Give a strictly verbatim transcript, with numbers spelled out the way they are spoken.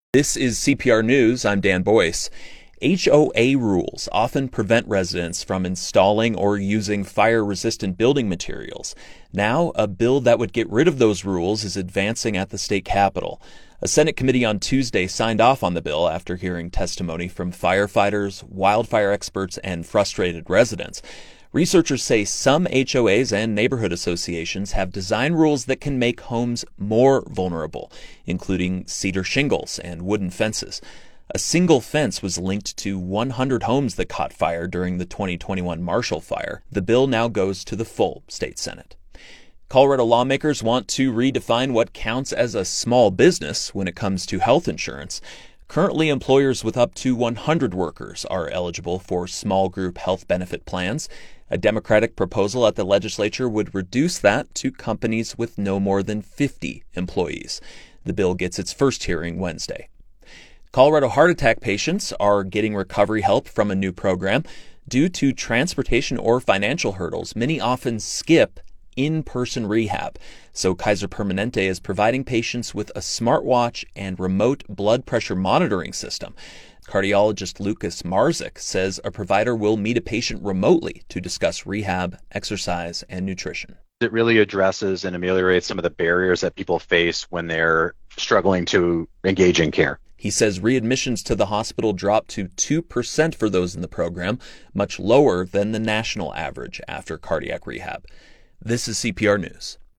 This is C P R News. I'm Dan Boyce. H O A rules often prevent residents from installing or using fire-resistant building materials. Now, a bill that would get rid of those rules is advancing at the state capitol. A Senate committee on Tuesday signed off on the bill after hearing testimony from firefighters, wildfire experts, and frustrated residents. Researchers say some H O As and neighborhood associations have design rules that can make homes more vulnerable, including cedar shingles and wooden fences. A single fence was linked to one hundred homes that caught fire during the twenty twenty-one Marshall Fire. The bill now goes to the full state Senate. Colorado lawmakers want to redefine what counts as a small business when it comes to health insurance. Currently, employers with up to one hundred workers are eligible for small group health benefit plans. A Democratic proposal at the legislature would reduce that to companies with no more than fifty employees. The bill gets its first hearing Wednesday. Colorado heart attack patients are getting recovery help from a new program. Due to transportation or financial hurdles, many often skip in-person rehab. So Kaiser Permanente is providing patients with a smartwatch and remote blood pressure monitoring system. Cardiologist Lucas Marzik says a provider will meet a patient remotely to discuss rehab, exercise, and nutrition. It really addresses and ameliorates some of the barriers that people face when they're struggling to engage in care. He says readmissions to the hospital dropped to two percent for those in the program, much lower than the national average after cardiac rehab. This is C P R News.